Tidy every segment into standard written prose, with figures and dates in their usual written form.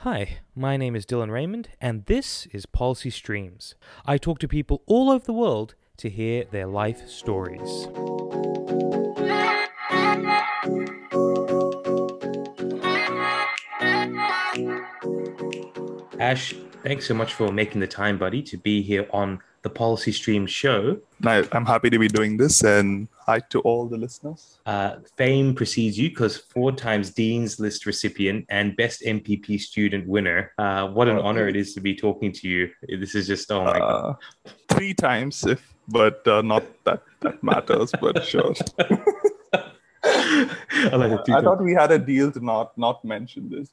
Hi, my name is Dylan Raymond, and this is Policy Streams. I talk to people all over the world to hear their life stories. Ash, thanks so much for making the time, buddy, to be here on the Policy Streams show. I'm happy to be doing this, and hi to all the listeners. Fame precedes you because 4 times Dean's List recipient and Best MPP student winner. What an honor it is to be talking to you. This is just, oh my God. 3 times, but not that matters, but sure. I thought we had a deal to not mention this,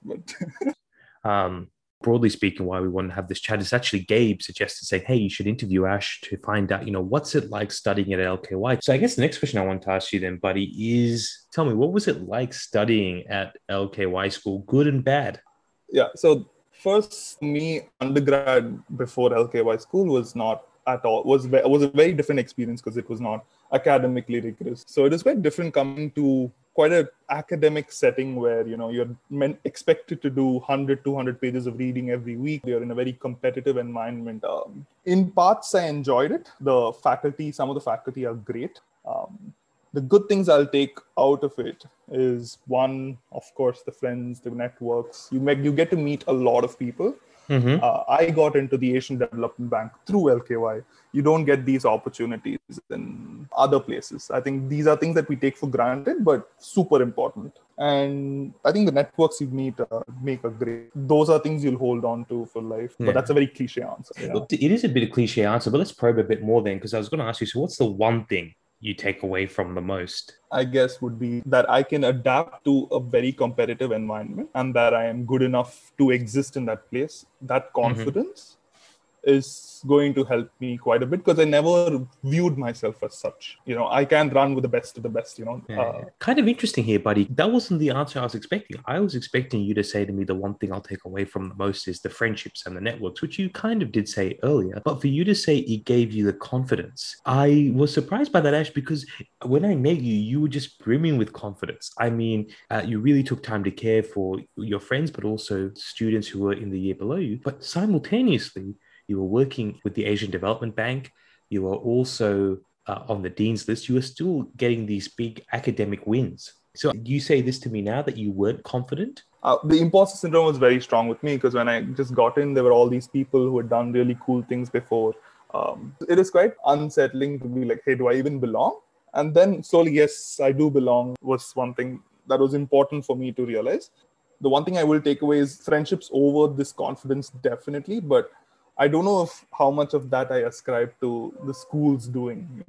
but... Broadly speaking, why we want to have this chat is actually Gabe suggested saying, hey, you should interview Ash to find out, what's it like studying at LKY? So I guess the next question I want to ask you then, buddy, is tell me, what was it like studying at LKY school, good and bad? Yeah, so first, me, undergrad before LKY school was not at all, was a very different experience because it was not academically rigorous. So it is quite different coming to quite an academic setting where, you're expected to do 100, 200 pages of reading every week. You're in a very competitive environment. In parts, I enjoyed it. Some of the faculty are great. The good things I'll take out of it is one, of course, the friends, the networks. You get to meet a lot of people. Mm-hmm. I got into the Asian Development Bank through LKY. You don't get these opportunities in other places. I think these are things that we take for granted, but super important. And I think the networks you meet make a great. Those are things you'll hold on to for life. But that's a very cliche answer. Yeah. Look, it is a bit of cliche answer, but let's probe a bit more then, because I was going to ask you, so what's the one thing you take away from the most? I guess would be that I can adapt to a very competitive environment and that I am good enough to exist in that place. That confidence is going to help me quite a bit because I never viewed myself as such. I can run with the best of the best, Kind of interesting here, buddy. That wasn't the answer I was expecting. I was expecting you to say to me the one thing I'll take away from the most is the friendships and the networks, which you kind of did say earlier. But for you to say it gave you the confidence, I was surprised by that, Ash, because when I met you, you were just brimming with confidence. I mean, you really took time to care for your friends, but also students who were in the year below you. But simultaneously, you were working with the Asian Development Bank. You were also on the Dean's List. You were still getting these big academic wins. So you say this to me now that you weren't confident? The imposter syndrome was very strong with me because when I just got in, there were all these people who had done really cool things before. It is quite unsettling to be like, hey, do I even belong? And then slowly, yes, I do belong was one thing that was important for me to realize. The one thing I will take away is friendships over this confidence, definitely. But I don't know how much of that I ascribe to the school's doing,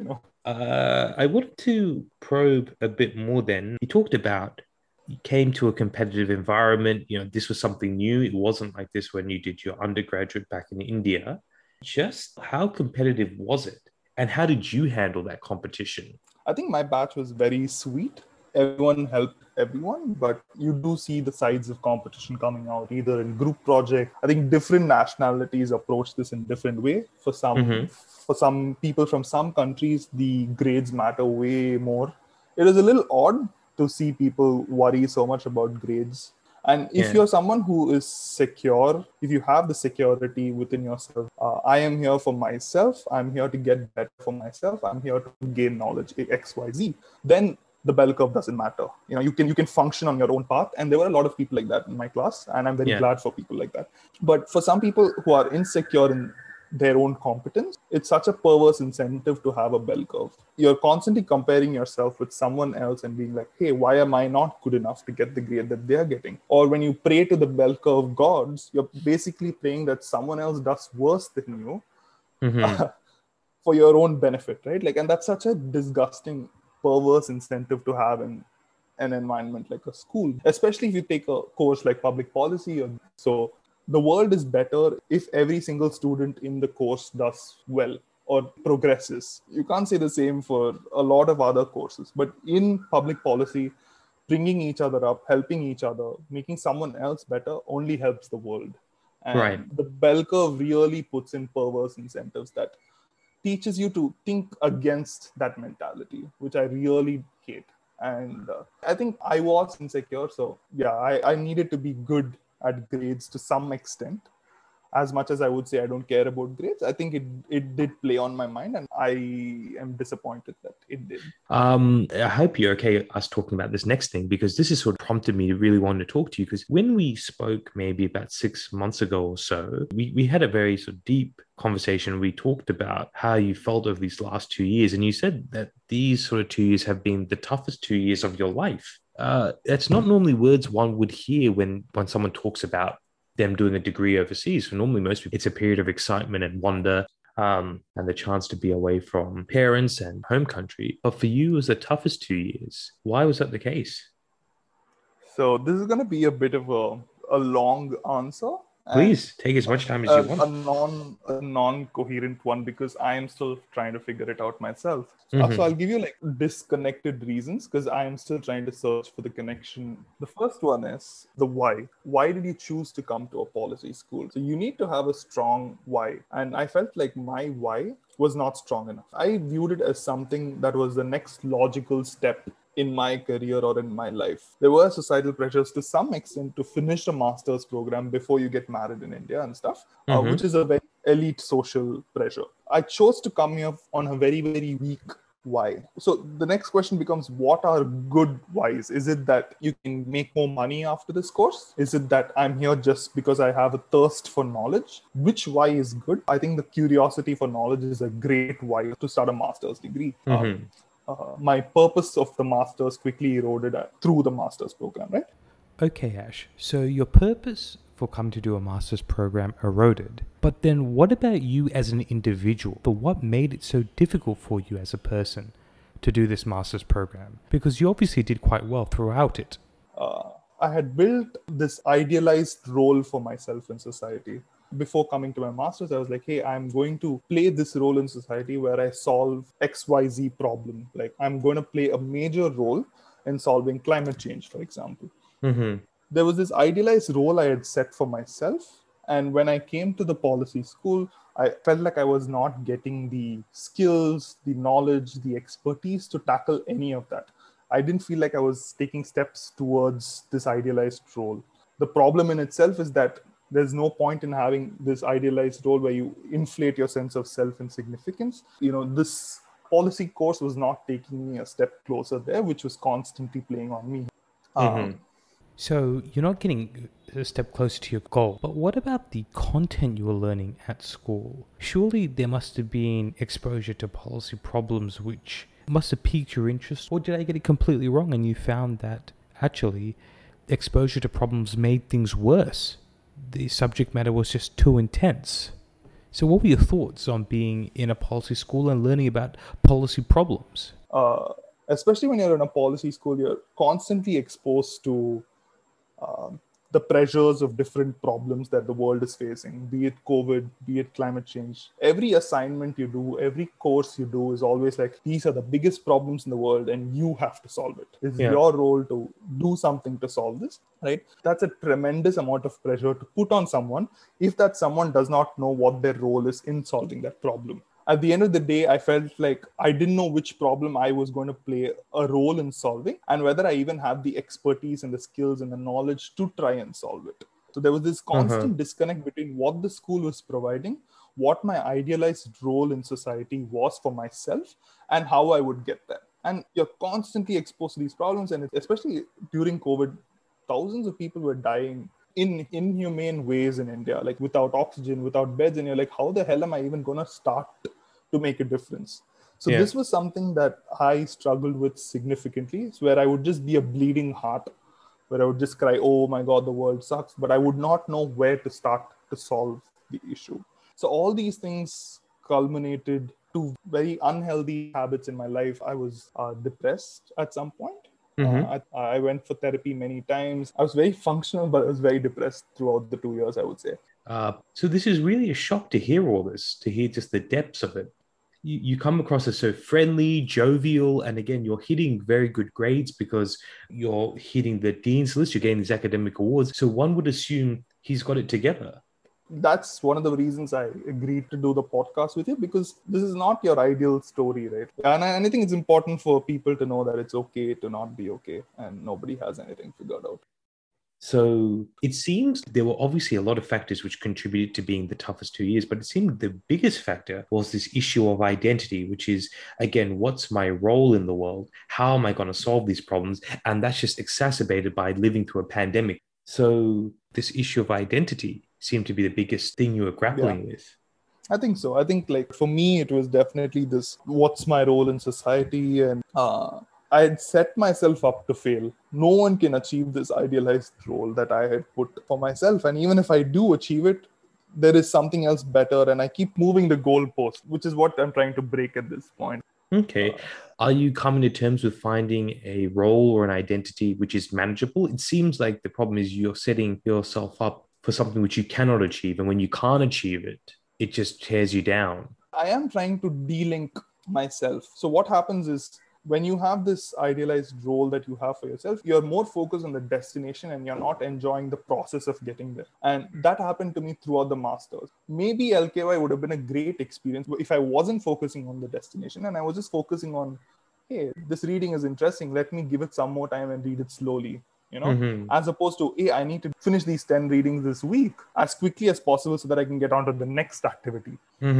I wanted to probe a bit more then. You talked about you came to a competitive environment. This was something new. It wasn't like this when you did your undergraduate back in India. Just how competitive was it? And how did you handle that competition? I think my batch was very sweet. Everyone helped everyone, but you do see the sides of competition coming out, either in group project. I think different nationalities approach this in different way. For some people from some countries, the grades matter way more. It is a little odd to see people worry so much about grades. And if you're someone who is secure, if you have the security within yourself, I am here for myself, I'm here to get better for myself, I'm here to gain knowledge, X, Y, Z, then the bell curve doesn't matter. You can function on your own path. And there were a lot of people like that in my class. And I'm very glad for people like that. But for some people who are insecure in their own competence, it's such a perverse incentive to have a bell curve. You're constantly comparing yourself with someone else and being like, hey, why am I not good enough to get the grade that they're getting? Or when you pray to the bell curve gods, you're basically praying that someone else does worse than you for your own benefit, right? And that's such a disgusting, perverse incentive to have in an environment like a school, especially if you take a course like public policy. So the world is better if every single student in the course does well or progresses. You can't say the same for a lot of other courses, but in public policy, bringing each other up, helping each other, making someone else better only helps the world. And the bell curve really puts in perverse incentives that teaches you to think against that mentality, which I really hate. And I think I was insecure. So yeah, I needed to be good at grades to some extent. As much as I would say I don't care about grades, I think it did play on my mind, and I am disappointed that it did. I hope you're okay us talking about this next thing, because this has sort of prompted me to really want to talk to you. Because when we spoke maybe about 6 months ago or so, we had a very sort of deep conversation. We talked about how you felt over these last 2 years, and you said that these sort of 2 years have been the toughest 2 years of your life. That's not normally words one would hear when someone talks about them doing a degree overseas. So normally most people, it's a period of excitement and wonder, and the chance to be away from parents and home country. But for you, it was the toughest 2 years. Why was that the case? So this is going to be a bit of a long answer, and Please take as much time as you want. a non-coherent one, because I am still trying to figure it out myself. So Mm-hmm. I'll give you like disconnected reasons, because I am still trying to search for the connection. The first one is the why. Why did you choose to come to a policy school? So you need to have a strong why, and I felt like my why was not strong enough. I viewed it as something that was the next logical step in my career or in my life. There were societal pressures to some extent to finish a master's program before you get married in India and stuff, which Mm-hmm. is a very elite social pressure. I chose to come here on a very, very weak why. So the next question becomes, what are good whys? Is it that you can make more money after this course? Is it that I'm here just because I have a thirst for knowledge? Which why is good? I think the curiosity for knowledge is a great why to start a master's degree. Mm-hmm. My purpose of the master's quickly eroded through the master's program, right? Okay, Ash. So your purpose for coming to do a master's program eroded. But then what about you as an individual? But what made it so difficult for you as a person to do this master's program? Because you obviously did quite well throughout it. I had built this idealized role for myself in society. Before coming to my master's, I was like, hey, I'm going to play this role in society where I solve XYZ problem. Like, I'm going to play a major role in solving climate change, for example. Mm-hmm. There was this idealized role I had set for myself. And when I came to the policy school, I felt like I was not getting the skills, the knowledge, the expertise to tackle any of that. I didn't feel like I was taking steps towards this idealized role. The problem in itself is that there's no point in having this idealized role where you inflate your sense of self and significance. This policy course was not taking me a step closer there, which was constantly playing on me. Mm-hmm. So you're not getting a step closer to your goal. But what about the content you were learning at school? Surely there must have been exposure to policy problems which must have piqued your interest. Or did I get it completely wrong and you found that actually exposure to problems made things worse? The subject matter was just too intense. So what were your thoughts on being in a policy school and learning about policy problems? Especially when you're in a policy school, you're constantly exposed to the pressures of different problems that the world is facing, be it COVID, be it climate change. Every assignment you do, every course you do is always like, these are the biggest problems in the world and you have to solve it. It's Yeah. your role to do something to solve this, right? That's a tremendous amount of pressure to put on someone if that someone does not know what their role is in solving that problem. At the end of the day, I felt like I didn't know which problem I was going to play a role in solving and whether I even have the expertise and the skills and the knowledge to try and solve it. So there was this Uh-huh. constant disconnect between what the school was providing, what my idealized role in society was for myself, and how I would get there. And you're constantly exposed to these problems. And especially during COVID, thousands of people were dying in inhumane ways in India, like without oxygen, without beds. And you're like, how the hell am I even going to start to make a difference? So Yeah. this was something that I struggled with significantly. It's where I would just be a bleeding heart, where I would just cry, oh my God, the world sucks. But I would not know where to start to solve the issue. So all these things culminated to very unhealthy habits in my life. I was depressed at some point. Mm-hmm. I went for therapy many times. I was very functional, but I was very depressed throughout the 2 years, I would say. So this is really a shock to hear all this, to hear just the depths of it. You come across as so friendly, jovial, and again, you're hitting very good grades because you're hitting the dean's list, you're getting these academic awards. So one would assume he's got it together. That's one of the reasons I agreed to do the podcast with you, because this is not your ideal story, right? And I think it's important for people to know that it's okay to not be okay and nobody has anything figured out. So it seems there were obviously a lot of factors which contributed to being the toughest 2 years, but it seemed the biggest factor was this issue of identity, which is, again, what's my role in the world? How am I going to solve these problems? And that's just exacerbated by living through a pandemic. So this issue of identity seemed to be the biggest thing you were Yeah. grappling with. I think so. I think like for me, it was definitely this, what's my role in society? And I had set myself up to fail. No one can achieve this idealized role that I had put for myself. And even if I do achieve it, there is something else better. And I keep moving the goalpost, which is what I'm trying to break at this point. Okay. Are you coming to terms with finding a role or an identity which is manageable? It seems like the problem is you're setting yourself up for something which you cannot achieve. And when you can't achieve it, it just tears you down. I am trying to de-link myself. So what happens is when you have this idealized role that you have for yourself, you're more focused on the destination and you're not enjoying the process of getting there. And that happened to me throughout the masters. Maybe LKY would have been a great experience if I wasn't focusing on the destination and I was just focusing on, hey, this reading is interesting. Let me give it some more time and read it slowly. As opposed to, hey, I need to finish these 10 readings this week as quickly as possible so that I can get on to the next activity.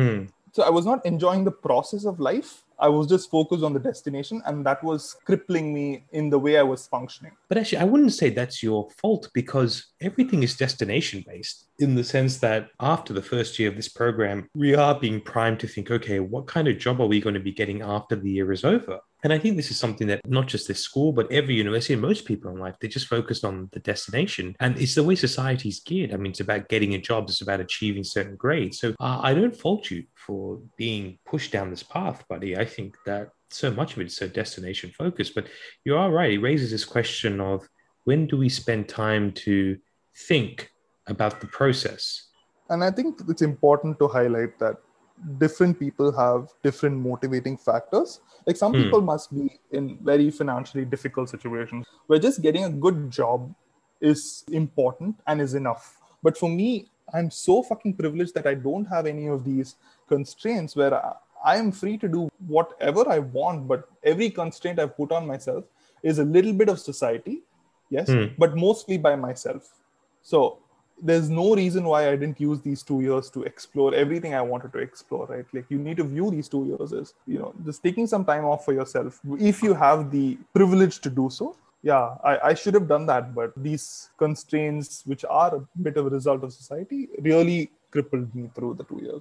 So I was not enjoying the process of life. I was just focused on the destination, and that was crippling me in the way I was functioning. But actually, I wouldn't say that's your fault because everything is destination based in the sense that after the first year of this program, we are being primed to think, okay, what kind of job are we going to be getting after the year is over? And I think this is something that not just this school, but every university and most people in life, they're just focused on the destination. And it's the way society's geared. I mean, it's about getting a job, it's about achieving certain grades. So I don't fault you for being pushed down this path, buddy. I think that so much of it is so destination focused. But you are right. It raises this question of when do we spend time to think about the process? And I think it's important to highlight that different people have different motivating factors. Like some people must be in very financially difficult situations where just getting a good job is important and is enough. But for me, I'm so fucking privileged that I don't have any of these constraints where I am free to do whatever I want. But every constraint I've put on myself is a little bit of society, yes, but mostly by myself. So there's no reason why I didn't use these 2 years to explore everything I wanted to explore, right? Like you need to view these 2 years as, just taking some time off for yourself. If you have the privilege to do so, yeah, I should have done that. But these constraints, which are a bit of a result of society, really crippled me through the 2 years.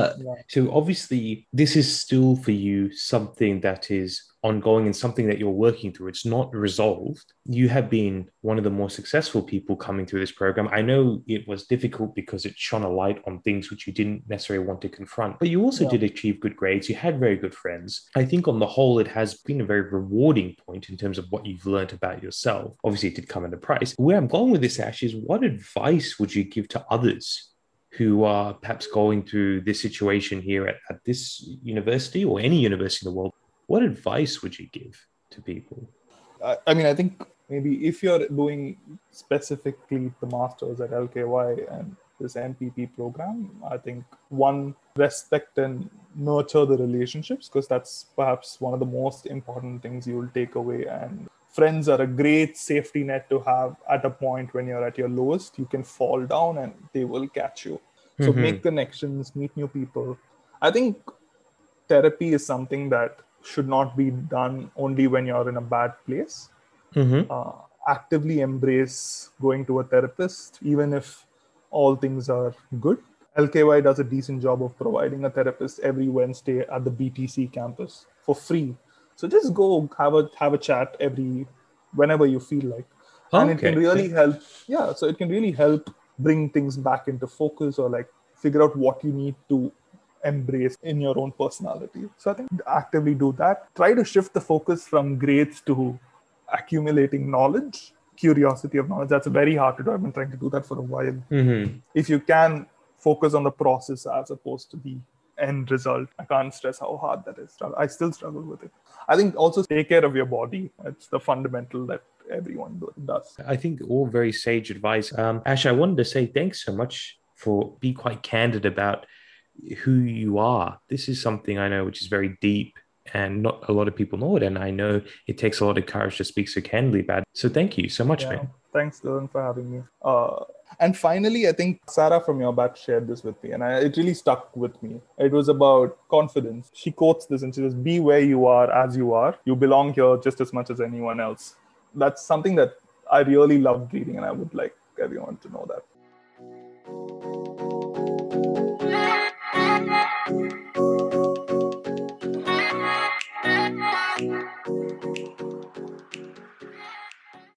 So obviously this is still for you something that is ongoing and something that you're working through. It's not resolved. You have been one of the more successful people coming through this program. I know it was difficult because it shone a light on things which you didn't necessarily want to confront, but you also did achieve good grades. You had very good friends. I think on the whole, it has been a very rewarding point in terms of what you've learned about yourself. Obviously, it did come at a price. Where I'm going with this, Ash, is what advice would you give to others who are perhaps going through this situation here at this university or any university in the world? What advice would you give to people? I mean, I think maybe if you're doing specifically the masters at LKY and this MPP program, I think one, respect and nurture the relationships, because that's perhaps one of the most important things you will take away. And friends are a great safety net to have at a point when you're at your lowest. You can fall down and they will catch you. So make connections, meet new people. I think therapy is something that should not be done only when you're in a bad place. Actively embrace going to a therapist, even if all things are good. LKY does a decent job of providing a therapist every Wednesday at the BTC campus for free. So just go have a chat whenever you feel like. And it can really help. Yeah, so it can really help bring things back into focus or like figure out what you need to embrace in your own personality. So I think actively do that. Try to shift the focus from grades to accumulating knowledge, curiosity of knowledge. That's very hard to do. I've been trying to do that for a while. If you can focus on the process as opposed to the end result, I can't stress how hard that is. I still struggle with it. I think also take care of your body. It's the fundamental that everyone does. I think all very sage advice. Ash, I wanted to say thanks so much for being quite candid about who you are. This is something I know which is very deep and not a lot of people know it. And I know it takes a lot of courage to speak so candidly about it. So thank you so much, man. Thanks, Dylan, for having me. And finally, I think Sarah from your batch shared this with me, and it really stuck with me. It was about confidence. She quotes this and she says, "Be where you are as you are. You belong here just as much as anyone else." That's something that I really loved reading, and I would like everyone to know that.